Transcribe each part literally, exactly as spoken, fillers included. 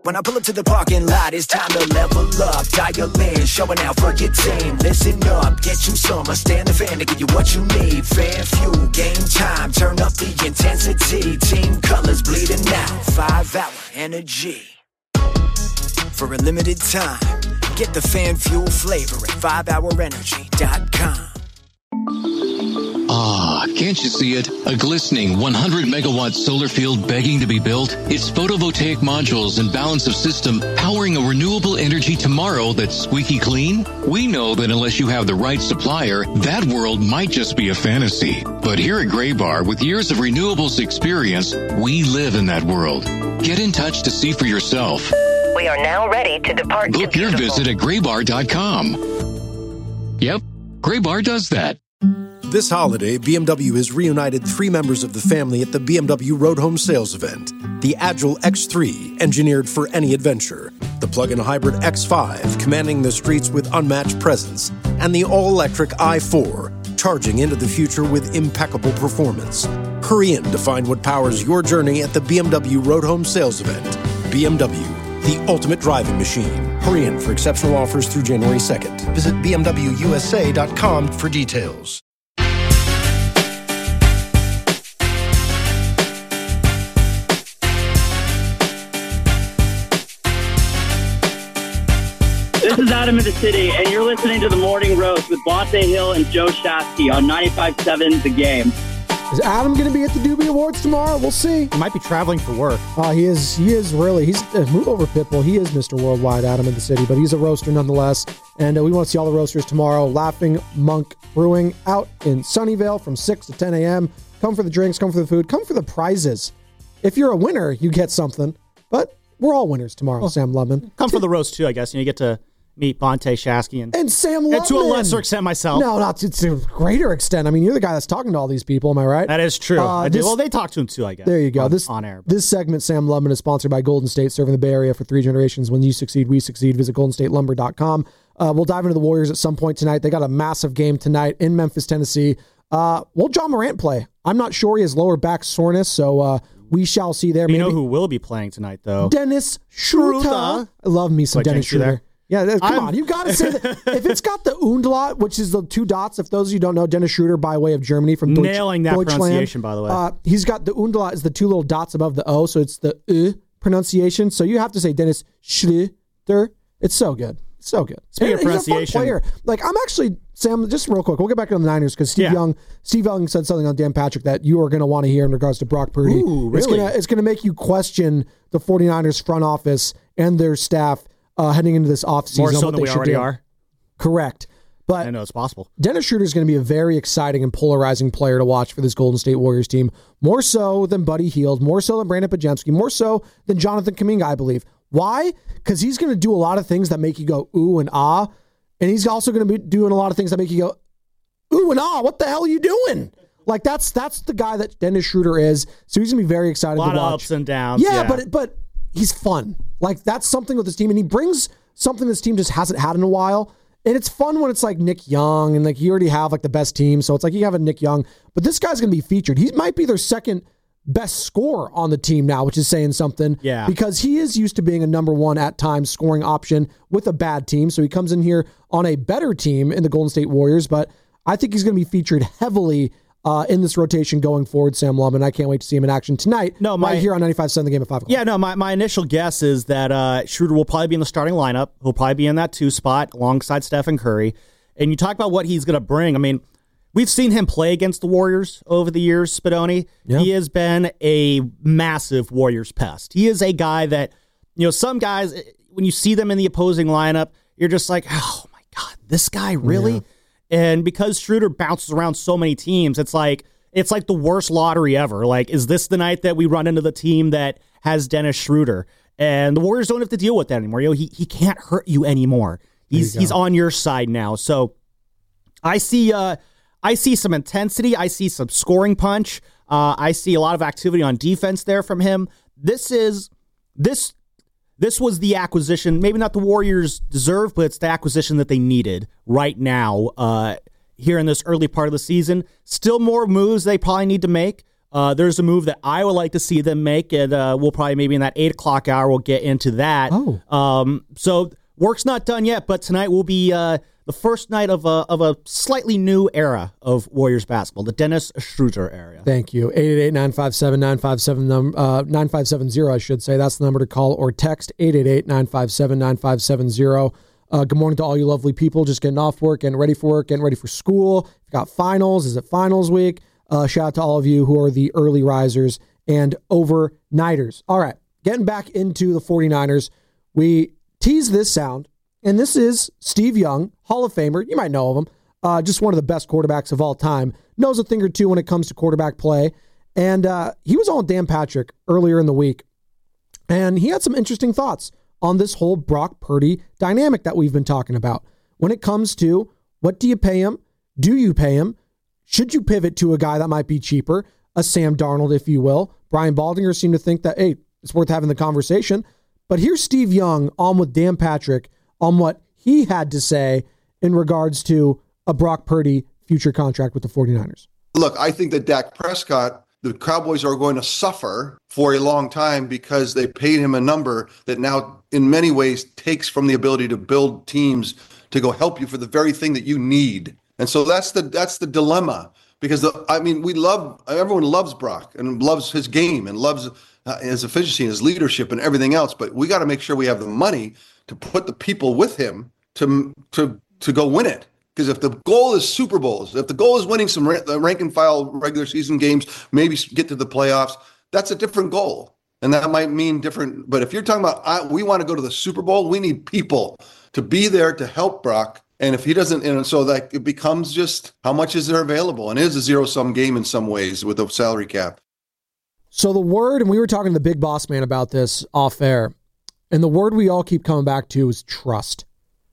When I pull up to the parking lot, it's time to level up. Dial in, showing out for your team. Listen up, get you some. I stand the fan to give you what you need. Fan fuel, game time, turn up the intensity. Team colors bleeding out, five hour energy. For a limited time, get the fan fuel flavor at five hour energy dot com. Ah, can't you see it? A glistening one hundred megawatt solar field begging to be built? Its photovoltaic modules and balance of system powering a renewable energy tomorrow that's squeaky clean? We know that unless you have the right supplier, that world might just be a fantasy. But here at Graybar, with years of renewables experience, we live in that world. Get in touch to see for yourself. We are now ready to depart. Book your visit at graybar dot com. Yep, Graybar does that. This holiday, B M W has reunited three members of the family at the B M W Road Home Sales event. The Agile X three, engineered for any adventure. The plug-in hybrid X five, commanding the streets with unmatched presence. And the all-electric i four, charging into the future with impeccable performance. Hurry in to find what powers your journey at the B M W Road Home Sales event. B M W, the ultimate driving machine. Hurry in for exceptional offers through January second. Visit b m w u s a dot com for details. This is Adam in the City, and you're listening to The Morning Roast with Bonte Hill and Joe Shasky on ninety-five point seven The Game. Is Adam going to be at the Doobie Awards tomorrow? We'll see. He might be traveling for work. Uh, he is He is really. He's uh, move over, Pitbull. He is Mister Worldwide, Adam in the City, but he's a roaster nonetheless. And uh, we want to see all the roasters tomorrow. Laughing Monk Brewing out in Sunnyvale from six to ten a.m. Come for the drinks, come for the food, come for the prizes. If you're a winner, you get something. But we're all winners tomorrow, well, Sam Lubman. Come for the roast, too, I guess. You know, you get to meet Bonte Shasky and, and Sam Lubman. And to a lesser extent, myself. No, not to, to a greater extent. I mean, you're the guy that's talking to all these people. Am I right? That is true. Uh, I this, well, they talk to him, too, I guess. There you go. On, this, on air. This segment, Sam Lubman, is sponsored by Golden State, serving the Bay Area for three generations. When you succeed, we succeed. Visit golden state lumber dot com. Uh, we'll dive into the Warriors at some point tonight. They got a massive game tonight in Memphis, Tennessee. Uh, will John Morant play? I'm not sure. He has lower back soreness, so uh, we shall see there. You Maybe. know who will be playing tonight, though? Dennis Schroeder. I love me some Wait, Dennis Schroeder. Yeah, come I'm, on. You got to say that. If it's got the Undlaut, which is the two dots, if those of you don't know, Dennis Schroeder by way of Germany from Deutsch, Nailing that Deutschland. pronunciation, by the way. Uh, he's got the Undlaut is the two little dots above the O, so it's the U pronunciation. So you have to say Dennis Schroeder. It's so good. It's so good. Speaking and of pronunciation. He's a fun player. Like, I'm actually, Sam, just real quick, we'll get back on the Niners because Steve yeah. Young Steve Young said something on Dan Patrick that you are going to want to hear in regards to Brock Purdy. Ooh, really? It's going to it's gonna make you question the 49ers front office and their staff uh, heading into this offseason. More so what than they we should already do. are. Correct. But I know it's possible. Dennis Schroeder is going to be a very exciting and polarizing player to watch for this Golden State Warriors team. More so than Buddy Hield, more so than Brandon Podziemski, more so than Jonathan Kuminga, I believe. Why? Because he's going to do a lot of things that make you go ooh and ah, and he's also going to be doing a lot of things that make you go ooh and ah. What the hell are you doing? Like that's that's the guy that Dennis Schroeder is. So he's going to be very excited a lot to watch. Of ups and downs. Yeah, yeah, but but he's fun. Like that's something with this team, and he brings something this team just hasn't had in a while. And it's fun when it's like Nick Young and like you already have like the best team. So it's like you have a Nick Young, but this guy's going to be featured. He might be their second best scorer on the team now, which is saying something. Yeah. Because he is used to being a number one at times scoring option with a bad team. So he comes in here on a better team in the Golden State Warriors, but I think he's going to be featured heavily Uh, in this rotation going forward, Sam Lubman. I can't wait to see him in action tonight. No, my, right here on ninety-five point seven The Game at five o'clock. Yeah, no, my, my initial guess is that uh, Schroeder will probably be in the starting lineup. He'll probably be in that two spot alongside Stephen Curry. And you talk about what he's going to bring. I mean, we've seen him play against the Warriors over the years, Spadoni. Yeah. He has been a massive Warriors pest. He is a guy that, you know, some guys, when you see them in the opposing lineup, you're just like, oh my God, this guy really? Yeah. And because Schroeder bounces around so many teams, it's like it's like the worst lottery ever. Like, is this the night that we run into the team that has Dennis Schroeder? And the Warriors don't have to deal with that anymore. You know, he he can't hurt you anymore. He's he's on your side now. So I see uh, I see some intensity. I see some scoring punch. Uh, I see a lot of activity on defense there from him. This is this. This was the acquisition, maybe not the Warriors deserve, but it's the acquisition that they needed right now uh, here in this early part of the season. Still more moves they probably need to make Uh, there's a move that I would like to see them make, and uh, we'll probably maybe in that eight o'clock hour we'll get into that. Oh. Um, so work's not done yet, but tonight will be uh, the first night of a of a slightly new era of Warriors basketball, the Dennis Schroeder era. Thank you. eight eight eight, nine five seven, nine five seven, num- uh, nine five seven zero, I should say. That's the number to call or text, eight eight eight, nine five seven, nine five seven zero. Uh, good morning to all you lovely people just getting off work, getting ready for work, getting ready for school. You've got finals. Is it finals week? Uh, shout out to all of you who are the early risers and overnighters. All right, getting back into the 49ers. We tease this sound, and this is Steve Young, Hall of Famer. You might know of him. Uh, just one of the best quarterbacks of all time. Knows a thing or two when it comes to quarterback play. And uh, he was on Dan Patrick earlier in the week, and he had some interesting thoughts on this whole Brock Purdy dynamic that we've been talking about. When it comes to what do you pay him? Do you pay him? Should you pivot to a guy that might be cheaper? A Sam Darnold, if you will. Brian Baldinger seemed to think that, hey, it's worth having the conversation. But here's Steve Young on with Dan Patrick on what he had to say in regards to a Brock Purdy future contract with the 49ers. Look, I think that Dak Prescott, the Cowboys are going to suffer for a long time because they paid him a number that now in many ways takes from the ability to build teams to go help you for the very thing that you need. And so that's the that's the dilemma, because the, I mean, we love everyone loves Brock and loves his game and loves uh, his efficiency and his leadership and everything else. But we got to make sure we have the money to put the people with him to to to go win it. Because if the goal is Super Bowls, if the goal is winning some rank, rank and file regular season games, maybe get to the playoffs, that's a different goal. And that might mean different. But if you're talking about, I, we want to go to the Super Bowl, we need people to be there to help Brock. And if he doesn't, and so that it becomes just how much is there available? And it is a zero-sum game in some ways with a salary cap. So the word, and we were talking to the big boss man about this off air, and the word we all keep coming back to is trust.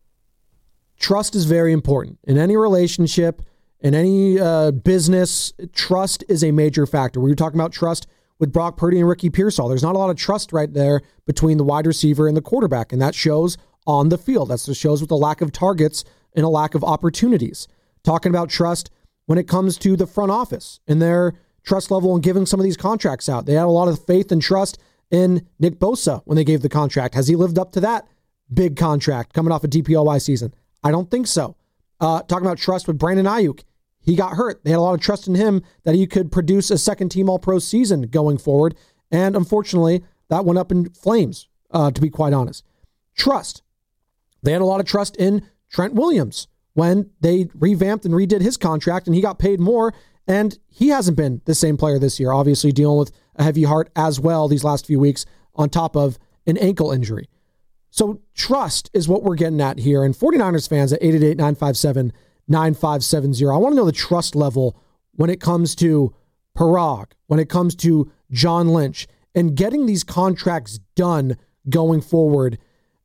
Trust is very important. In any relationship, in any uh, business, trust is a major factor. We were talking about trust with Brock Purdy and Ricky Pearsall. There's not a lot of trust right there between the wide receiver and the quarterback, and that shows on the field. That's what shows with the lack of targets and a lack of opportunities. Talking about trust when it comes to the front office and their trust level in giving some of these contracts out. They had a lot of faith and trust in Nick Bosa when they gave the contract. Has he lived up to that big contract coming off a D P O Y season? I don't think so. Uh, talking about trust with Brandon Ayuk. He got hurt. They had a lot of trust in him that he could produce a second-team All-Pro season going forward. And unfortunately, that went up in flames, uh, to be quite honest. Trust. They had a lot of trust in Trent Williams when they revamped and redid his contract, and he got paid more, and he hasn't been the same player this year, obviously dealing with a heavy heart as well these last few weeks on top of an ankle injury. So trust is what we're getting at here. And 49ers fans at eight eight eight, nine five seven, nine five seven zero. I want to know the trust level when it comes to Parag, when it comes to John Lynch, and getting these contracts done going forward.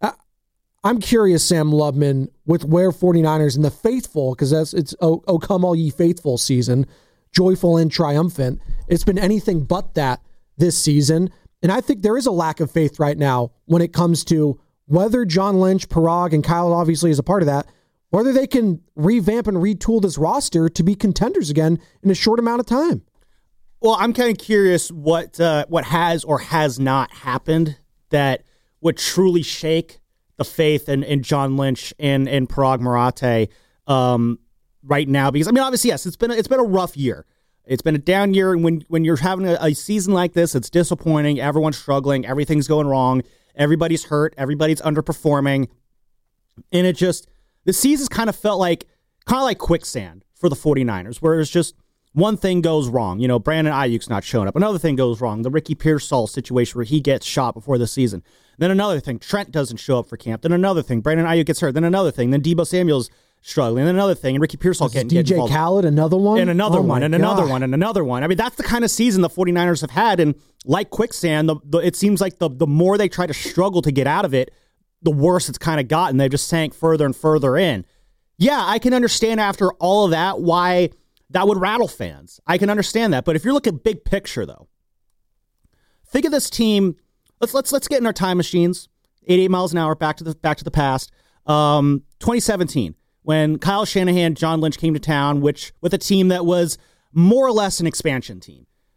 I'm curious, Sam Lubman, with where 49ers and the faithful, because it's oh, oh come all ye faithful season, joyful and triumphant. It's been anything but that this season. And I think there is a lack of faith right now when it comes to whether John Lynch, Parag, and Kyle obviously is a part of that, whether they can revamp and retool this roster to be contenders again in a short amount of time. Well, I'm kind of curious what uh, what has or has not happened that would truly shake the faith in, in John Lynch and, and Parag Marate um, right now. Because, I mean, obviously, yes, it's been a, it's been a rough year. It's been a down year, and when, when you're having a, a season like this, it's disappointing. Everyone's struggling. Everything's going wrong. Everybody's hurt. Everybody's underperforming. And it just, the season's kind of felt like, kind of like quicksand for the 49ers, where it's just one thing goes wrong. You know, Brandon Ayuk's not showing up. Another thing goes wrong. The Ricky Pearsall situation where he gets shot before the season. Then another thing, Trent doesn't show up for camp. Then another thing, Brandon Ayuk gets hurt. Then another thing, then Deebo Samuel's struggling. And then another thing, and Ricky Pearsall getting D J Khaled, another one? And another oh one, and God. another one, and another one. I mean, that's the kind of season the 49ers have had. And like quicksand, the, the, it seems like the, the more they try to struggle to get out of it, the worse it's kind of gotten. They've just sank further and further in. Yeah, I can understand after all of that why that would rattle fans. I can understand that. But if you're looking big picture, though, think of this team. Let's let's let's get in our time machines. eighty-eight miles an hour back to the back to the past. Um, twenty seventeen, when Kyle Shanahan, John Lynch came to town, which with a team that was more or less an expansion team.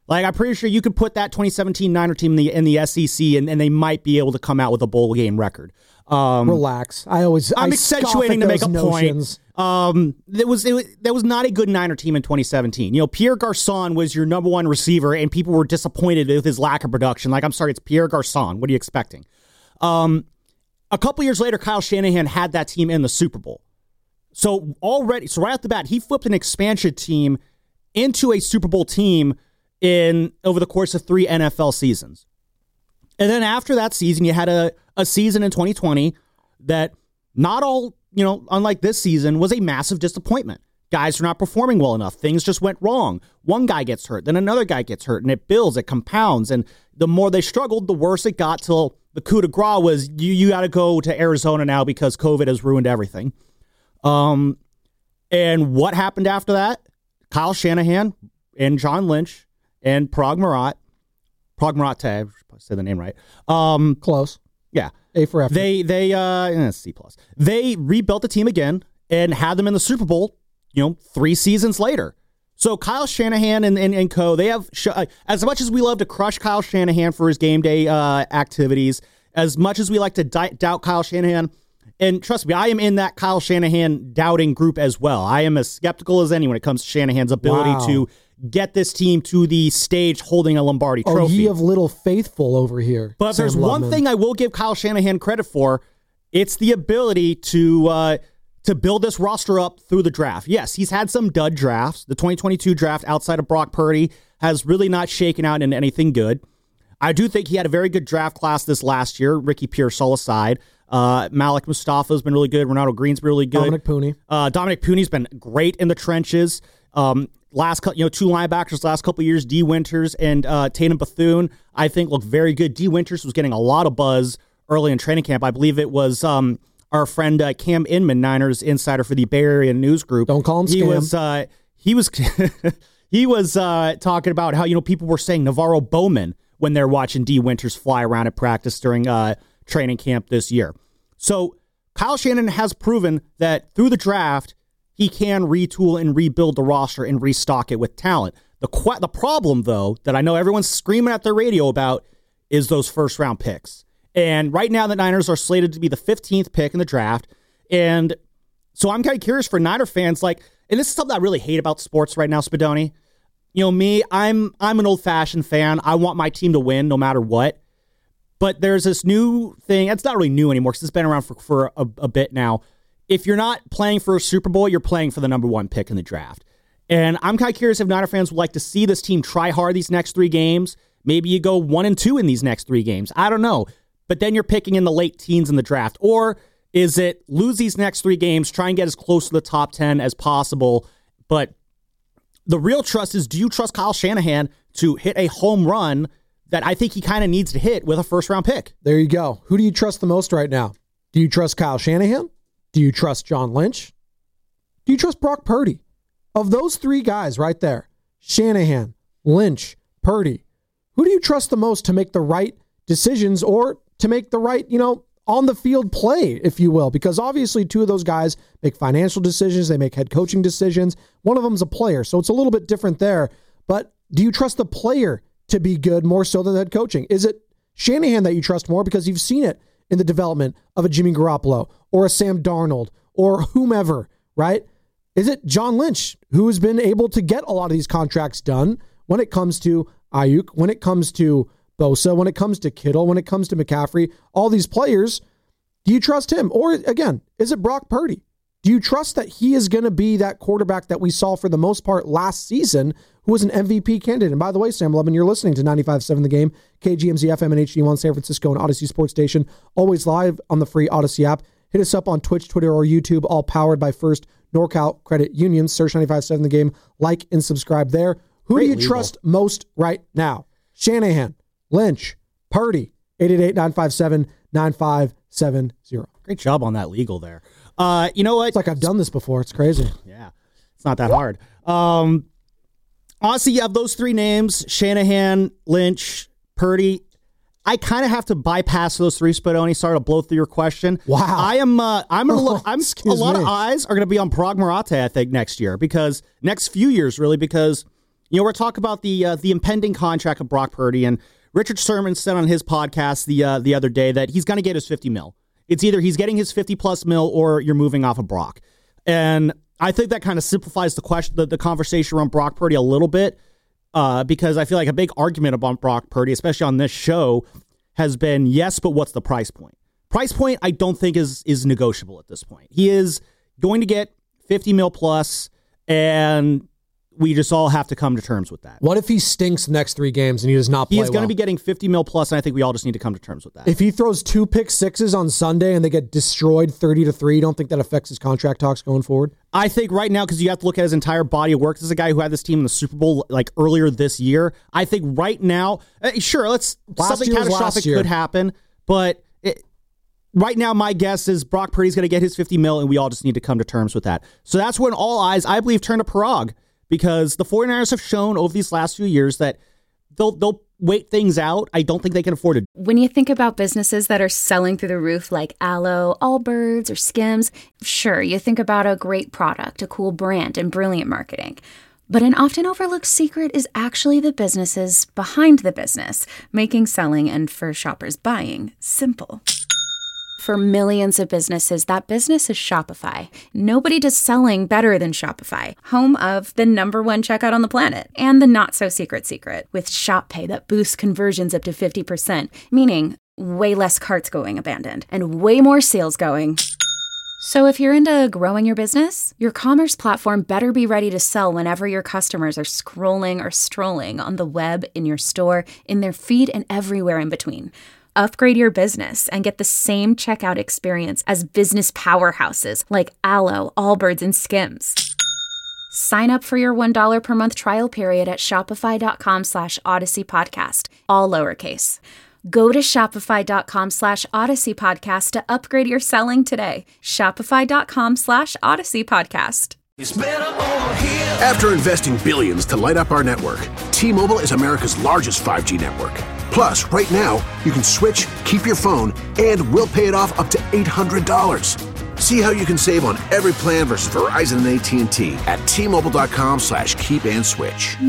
Like, I'm pretty sure you could put that twenty seventeen Niner team in the in the S E C, and, and they might be able to come out with a bowl game record. Um, Relax. I always I'm I accentuating to make a notions. point. Um, there was, it was there was not a good Niner team in twenty seventeen. You know, Pierre Garçon was your number one receiver, and people were disappointed with his lack of production. Like, I'm sorry, it's Pierre Garçon. What are you expecting? Um, a couple years later, Kyle Shanahan had that team in the Super Bowl. So already, so right off the bat, he flipped an expansion team into a Super Bowl team in over the course of three N F L seasons. And then after that season, you had a, a season in twenty twenty that not all, you know, unlike this season, was a massive disappointment. Guys are not performing well enough. Things just went wrong. One guy gets hurt, then another guy gets hurt, and it builds, it compounds. And the more they struggled, the worse it got, till the coup de grace was, you, you got to go to Arizona now because COVID has ruined everything. Um, and what happened after that? Kyle Shanahan and John Lynch and Parag Marat, Parag Marat, I say the name right. Um, Close. Yeah. A for effort. They, they, uh, eh, C plus. They rebuilt the team again and had them in the Super Bowl, you know, three seasons later. So Kyle Shanahan and, and, and co, they have, sh- uh, as much as we love to crush Kyle Shanahan for his game day uh, activities, as much as we like to di- doubt Kyle Shanahan, and trust me, I am in that Kyle Shanahan doubting group as well. I am as skeptical as any when it comes to Shanahan's ability Wow. to get this team to the stage holding a Lombardi Oh, trophy. ye of little faithful over here. But if Sam there's one Lubman. thing I will give Kyle Shanahan credit for, it's the ability to uh, to build this roster up through the draft. Yes, he's had some dud drafts. The twenty twenty-two draft outside of Brock Purdy has really not shaken out into anything good. I do think he had a very good draft class this last year, Ricky Pearsall aside. Uh, Malik Mustafa's been really good. Ronaldo Green's been really good. Dominic Pooney. Uh, Dominic Pooney's been great in the trenches. Um, last couple, you know, two linebackers last couple of years, D. Winters and uh, Tatum Bethune, I think look very good. D. Winters was getting a lot of buzz early in training camp. I believe it was um, our friend uh, Cam Inman, Niners insider for the Bay Area News Group. Don't call him he Scam. Was, uh, he was he was uh, talking about how, you know, people were saying Navarro Bowman when they're watching D. Winters fly around at practice during uh, training camp this year. So Kyle Shanahan has proven that through the draft, he can retool and rebuild the roster and restock it with talent. The qu- the problem, though, that I know everyone's screaming at their radio about is those first-round picks. And right now, the Niners are slated to be the fifteenth pick in the draft. And so I'm kind of curious for Niner fans, like, and this is something I really hate about sports right now, Spadoni. You know, me, I'm I'm an old-fashioned fan. I want my team to win no matter what. But there's this new thing. It's not really new anymore because it's been around for, for a, a bit now. If you're not playing for a Super Bowl, you're playing for the number one pick in the draft. And I'm kind of curious if Niner fans would like to see this team try hard these next three games. Maybe you go one and two in these next three games. I don't know. But then you're picking in the late teens in the draft. Or is it lose these next three games, try and get as close to the top ten as possible? But the real trust is, do you trust Kyle Shanahan to hit a home run that I think he kind of needs to hit with a first-round pick? There you go. Who do you trust the most right now? Do you trust Kyle Shanahan? Do you trust John Lynch? Do you trust Brock Purdy? Of those three guys right there, Shanahan, Lynch, Purdy, who do you trust the most to make the right decisions or to make the right, you know, on-the-field play, if you will? Because obviously two of those guys make financial decisions. They make head coaching decisions. One of them's a player, so it's a little bit different there. But do you trust the player to be good more so than head coaching? Is it Shanahan that you trust more because you've seen it in the development of a Jimmy Garoppolo or a Sam Darnold or whomever, right? Is it John Lynch who has been able to get a lot of these contracts done when it comes to Ayuk, when it comes to Bosa, when it comes to Kittle, when it comes to McCaffrey, all these players? Do you trust him? Or again, is it Brock Purdy? Do you trust that he is going to be that quarterback that we saw for the most part last season, who was an M V P candidate? And by the way, Sam Lubman, you're listening to ninety-five point seven The Game, K G M Z F M and H D one San Francisco and Odyssey Sports Station, always live on the free Odyssey app. Hit us up on Twitch, Twitter, or YouTube, all powered by First NorCal Credit Union. Search ninety-five point seven The Game, like and subscribe there. Who Great do you legal. trust most right now? Shanahan, Lynch, Purdy, eight eight eight, nine five seven, nine five seven zero. Great job on that legal there. Uh, you know what? It's like I've done this before. It's crazy. Yeah, it's not that hard. Um, honestly, you have those three names, Shanahan, Lynch, Purdy. I kind of have to bypass those three, Spadoni. Sorry to blow through your question. Wow. I am, uh, I'm going to look, I'm, a Excuse lot me. of eyes are going to be on Parag Marat, I think, next year, because next few years, really, because You know, we're talking about the uh, the impending contract of Brock Purdy, and Richard Sherman said on his podcast the uh, the other day that he's going to get his fifty mil. It's either he's getting his fifty plus mil or you're moving off of Brock. And I think that kind of simplifies the question, the, the conversation around Brock Purdy a little bit, uh, because I feel like a big argument about Brock Purdy, especially on this show, has been yes, but what's the price point? Price point, I don't think is is negotiable at this point. He is going to get fifty mil plus, and we just all have to come to terms with that. What if he stinks the next three games and he does not play He is going well? to be getting fifty mil plus, and I think we all just need to come to terms with that. If he throws two pick sixes on Sunday and they get destroyed thirty to three, you don't think that affects his contract talks going forward? I think right now, because you have to look at his entire body of work. This is a guy who had this team in the Super Bowl like earlier this year. I think right now, uh, sure, let's Last something year was last catastrophic year. could happen, but it, right now, my guess is Brock Purdy's going to get his fifty mil, and we all just need to come to terms with that. So that's when all eyes, I believe, turn to Parag, because the 49ers have shown over these last few years that they'll they'll wait things out. I don't think they can afford it. When you think about businesses that are selling through the roof like Aloe, Allbirds, or Skims, sure, you think about a great product, a cool brand, and brilliant marketing. But an often overlooked secret is actually the businesses behind the business, making selling and for shoppers buying simple. For millions of businesses, that business is Shopify. Nobody does selling better than Shopify, home of the number one checkout on the planet and the not-so-secret secret with Shop Pay that boosts conversions up to fifty percent, meaning way less carts going abandoned and way more sales going. So if you're into growing your business, your commerce platform better be ready to sell whenever your customers are scrolling or strolling on the web, in your store, in their feed, and everywhere in between. Upgrade your business and get the same checkout experience as business powerhouses like Aloe, Allbirds, and Skims. Sign up for your one dollar per month trial period at shopify.com slash Odyssey Podcast, all lowercase. Go to shopify.com slash Odyssey Podcast to upgrade your selling today. Shopify.com slash Odyssey Podcast. After investing billions to light up our network, T-Mobile is America's largest five G network. Plus, right now, you can switch, keep your phone, and we'll pay it off up to eight hundred dollars. See how you can save on every plan versus Verizon and A T and T at T-Mobile.com slash keep and switch.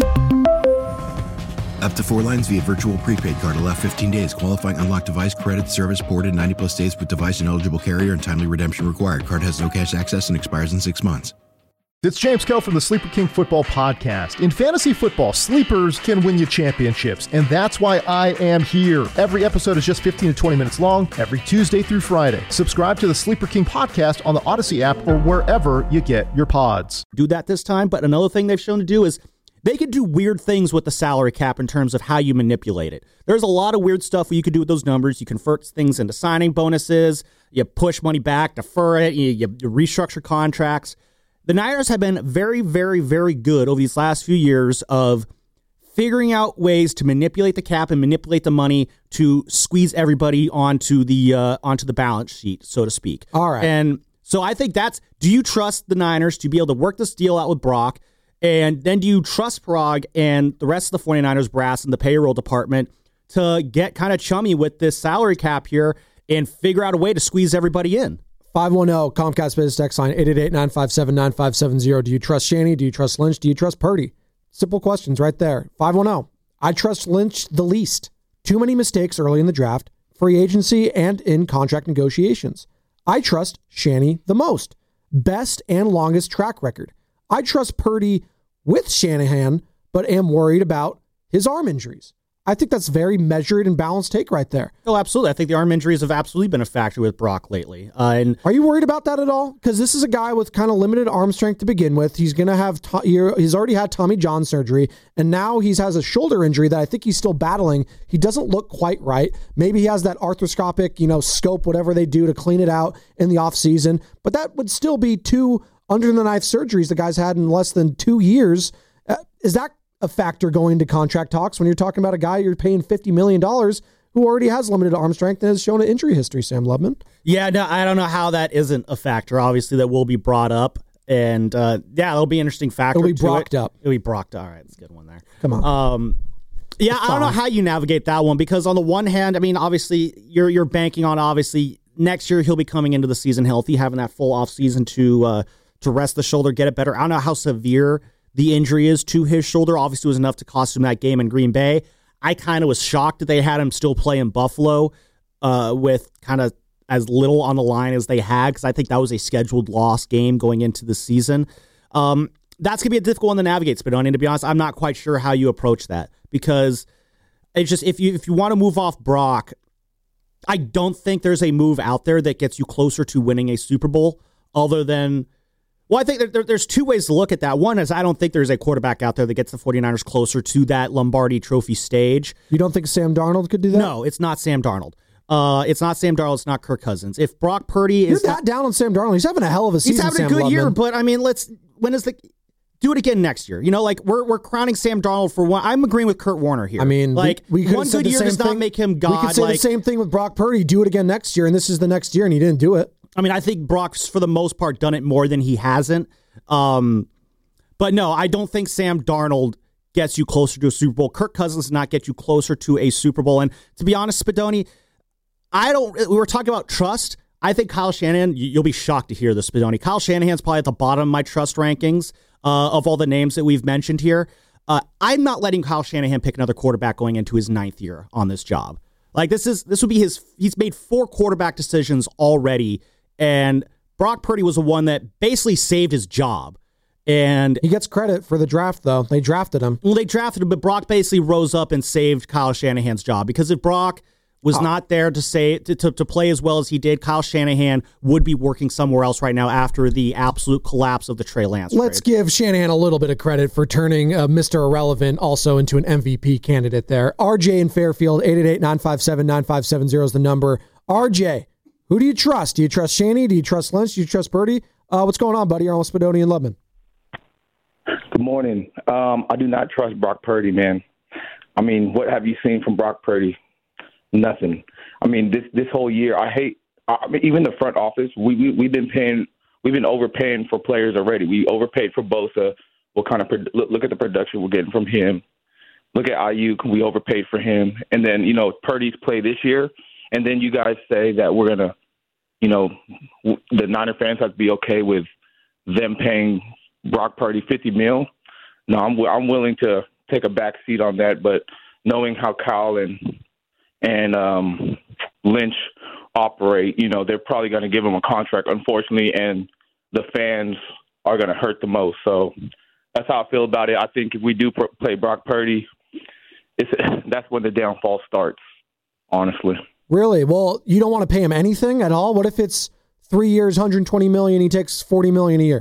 Up to four lines via virtual prepaid card. Allow fifteen days. Qualifying unlocked device credit service ported ninety plus days with device and eligible carrier and timely redemption required. Card has no cash access and expires in six months. It's James Kell from the Sleeper King Football Podcast. In fantasy football, sleepers can win you championships, and that's why I am here. Every episode is just fifteen to twenty minutes long, every Tuesday through Friday. Subscribe to the Sleeper King Podcast on the Odyssey app or wherever you get your pods. Do that this time, but another thing they've shown to do is they can do weird things with the salary cap in terms of how you manipulate it. There's a lot of weird stuff you can do with those numbers. You convert things into signing bonuses, you push money back, defer it, you, you restructure contracts. The Niners have been very, very, very good over these last few years of figuring out ways to manipulate the cap and manipulate the money to squeeze everybody onto the uh, onto the balance sheet, so to speak. All right. And so I think that's, do you trust the Niners to be able to work this deal out with Brock? And then do you trust Parag and the rest of the 49ers brass and the payroll department to get kind of chummy with this salary cap here and figure out a way to squeeze everybody in? five one zero Comcast Business Text line, eight eight eight, nine five seven, nine five seven zero. Do you trust Shanny? Do you trust Lynch? Do you trust Purdy? Simple questions right there. five one zero. I trust Lynch the least. Too many mistakes early in the draft, free agency, and in contract negotiations. I trust Shanny the most. Best and longest track record. I trust Purdy with Shanahan, but am worried about his arm injuries. I think that's very measured and balanced take right there. Oh, absolutely. I think the arm injuries have absolutely been a factor with Brock lately. Uh, and are you worried about that at all? Because this is a guy with kind of limited arm strength to begin with. He's going to have, he's already had Tommy John surgery, and now he has a shoulder injury that I think he's still battling. He doesn't look quite right. Maybe he has that arthroscopic, you know, scope, whatever they do to clean it out in the offseason. But that would still be two under-the-knife surgeries the guy's had in less than two years. Uh, is that a factor going to contract talks when you're talking about a guy you're paying fifty million dollars who already has limited arm strength and has shown an injury history, Sam Lubman? Yeah, no, I don't know how that isn't a factor. Obviously, that will be brought up. And, uh, yeah, it'll be an interesting factor. It'll be brocked it. up. It'll be brocked up. All right, that's a good one there. Come on. Um, yeah, it's I don't fine. know how you navigate that one because on the one hand, I mean, obviously, you're you're banking on, obviously, next year he'll be coming into the season healthy, having that full offseason to uh, to rest the shoulder, get it better. I don't know how severe the injury is to his shoulder. Obviously, it was enough to cost him that game in Green Bay. I kind of was shocked that they had him still play in Buffalo uh, with kind of as little on the line as they had, because I think that was a scheduled loss game going into the season. Um, that's going to be a difficult one to navigate, Spadoni. And to be honest, I'm not quite sure how you approach that, because it's just, if you if you want to move off Brock, I don't think there's a move out there that gets you closer to winning a Super Bowl other than, well, I think there, there, there's two ways to look at that. One is I don't think there's a quarterback out there that gets the 49ers closer to that Lombardi Trophy stage. You don't think Sam Darnold could do that? No, it's not Sam Darnold. Uh, it's not Sam Darnold. It's not Kirk Cousins. If Brock Purdy is You're that down on Sam Darnold. He's having a hell of a season. He's having Sam a good Lubman. year, but I mean, let's when is the do it again next year? You know, like we're we're crowning Sam Darnold for one. I'm agreeing with Kurt Warner here. I mean, like we, we one good year does not make him God. We could say like, the same thing with Brock Purdy. Do it again next year, and this is the next year, and he didn't do it. I mean, I think Brock's for the most part done it more than he hasn't. Um, but no, I don't think Sam Darnold gets you closer to a Super Bowl. Kirk Cousins does not get you closer to a Super Bowl. And to be honest, Spadoni, I don't. We were talking about trust. I think Kyle Shanahan. You'll be shocked to hear this, Spadoni. Kyle Shanahan's probably at the bottom of my trust rankings uh, of all the names that we've mentioned here. Uh, I'm not letting Kyle Shanahan pick another quarterback going into his ninth year on this job. Like this is this would be his. He's made four quarterback decisions already, and Brock Purdy was the one that basically saved his job. And he gets credit for the draft, though. They drafted him. Well, they drafted him, but Brock basically rose up and saved Kyle Shanahan's job, because if Brock was oh. not there to say to, to, to play as well as he did, Kyle Shanahan would be working somewhere else right now after the absolute collapse of the Trey Lance trade. Let's give Shanahan a little bit of credit for turning uh, Mister Irrelevant also into an M V P candidate there. R J in Fairfield, eight eight eight, nine five seven, nine five seven zero is the number. R J, who do you trust? Do you trust Shanny? Do you trust Lynch? Do you trust Purdy? Uh, what's going on, buddy? You're on with Spadoni and Lubman. Good morning. Um, I do not trust Brock Purdy, man. I mean, what have you seen from Brock Purdy? Nothing. I mean, this this whole year, I hate. I mean, even the front office, we, we we've been paying, we've been overpaying for players already. We overpaid for Bosa. What kind of look, look at the production we're getting from him? Look at Ayuk. We overpaid for him, and then you know Purdy's play this year, and then you guys say that we're gonna, you know, the Niner fans have to be okay with them paying Brock Purdy fifty mil. No, I'm I'm willing to take a back seat on that, but knowing how Kyle and and um, Lynch operate, you know, they're probably going to give him a contract, unfortunately, and the fans are going to hurt the most. So that's how I feel about it. I think if we do pr- play Brock Purdy, it's that's when the downfall starts, honestly. Really? Well, you don't want to pay him anything at all? What if it's three years, one hundred twenty million dollars, he takes forty million dollars a year?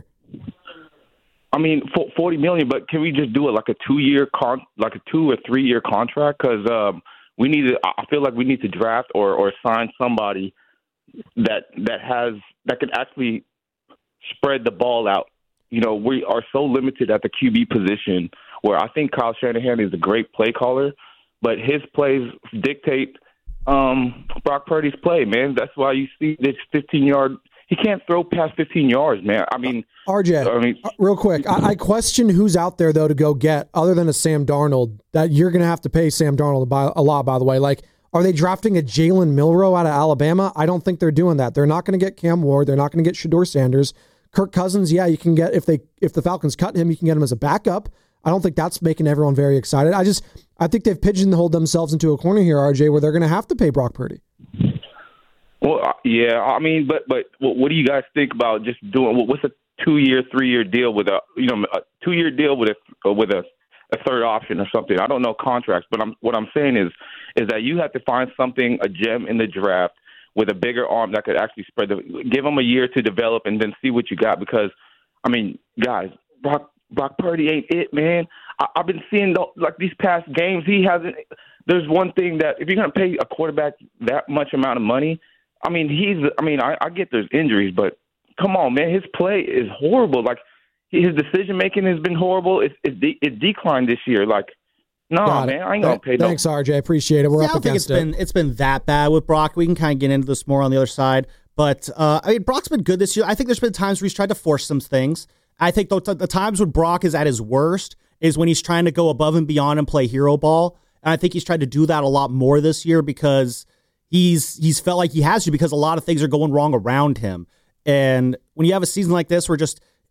I mean, forty million dollars, but can we just do it like a two-year con, like a two or three-year contract? Because um, we need to. I feel like we need to draft or, or sign somebody that that has that can actually spread the ball out. You know, we are so limited at the Q B position, where I think Kyle Shanahan is a great play caller, but his plays dictate um, Brock Purdy's play. Man, that's why you see this fifteen-yard. He can't throw past fifteen yards, man. I mean, R J, I mean, real quick, I, I question who's out there, though, to go get, other than a Sam Darnold, that you're going to have to pay Sam Darnold a lot, by the way. Like, are they drafting a Jalen Milroe out of Alabama? I don't think they're doing that. They're not going to get Cam Ward. They're not going to get Shedeur Sanders. Kirk Cousins, yeah, you can get, if they if the Falcons cut him, you can get him as a backup. I don't think that's making everyone very excited. I just, I think they've pigeonholed themselves into a corner here, R J, where they're going to have to pay Brock Purdy. Well, yeah, I mean, but but what do you guys think about just doing? What's a two-year, three-year deal with a you know a two-year deal with a with a, a third option or something? I don't know contracts, but I'm what I'm saying is is that you have to find something, a gem in the draft with a bigger arm that could actually spread the. Give them a year to develop and then see what you got. Because I mean, guys, Brock Brock Purdy ain't it, man. I, I've been seeing the, like these past games. He hasn't. There's one thing that if you're going to pay a quarterback that much amount of money. I mean, he's. I mean, I, I get there's injuries, but come on, man, his play is horrible. Like his decision making has been horrible. It's it, de- it declined this year. Like, no, Got man, it. I ain't gonna pay. Thanks, no. R J. Appreciate it. We're yeah, up I don't against think it's it. been it's been that bad with Brock. We can kind of get into this more on the other side, but uh, I mean, Brock's been good this year. I think there's been times where he's tried to force some things. I think the, the times when Brock is at his worst is when he's trying to go above and beyond and play hero ball. And I think he's tried to do that a lot more this year because. He's he's felt like he has to because a lot of things are going wrong around him. And when you have a season like this where just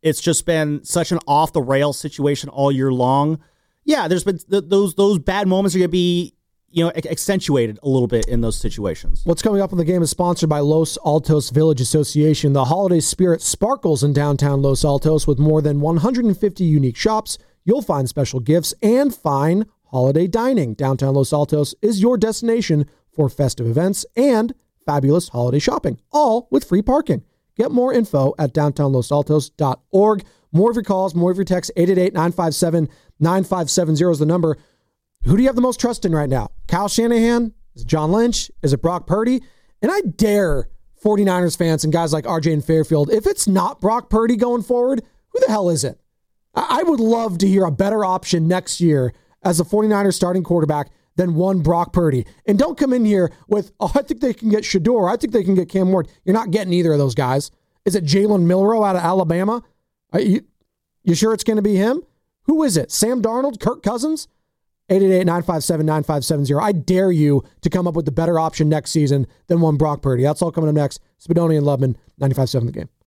it's just been such an off the rails situation all year long. Yeah, there's been th- those those bad moments are going to be, you know, accentuated a little bit in those situations. What's coming up in the game is sponsored by Los Altos Village Association. The holiday spirit sparkles in downtown Los Altos with more than one hundred fifty unique shops. You'll find special gifts and fine holiday dining. Downtown Los Altos is your destination for festive events and fabulous holiday shopping, all with free parking. Get more info at downtown los altos dot org. More of your calls, more of your texts. eight eight eight, nine five seven, nine five seven zero is the number. Who do you have the most trust in right now? Kyle Shanahan? Is it John Lynch? Is it Brock Purdy? And I dare 49ers fans and guys like R J and Fairfield, if it's not Brock Purdy going forward, who the hell is it? I would love to hear a better option next year as a 49ers starting quarterback than one Brock Purdy. And don't come in here with, oh, I think they can get Shador. I think they can get Cam Ward. You're not getting either of those guys. Is it Jalen Milroe out of Alabama? Are you, you sure it's going to be him? Who is it? Sam Darnold? Kirk Cousins? eight eight eight, nine five seven, nine five seven zero. I dare you to come up with the better option next season than one Brock Purdy. That's all coming up next. Spadoni and Lubman, ninety-five seven The Game.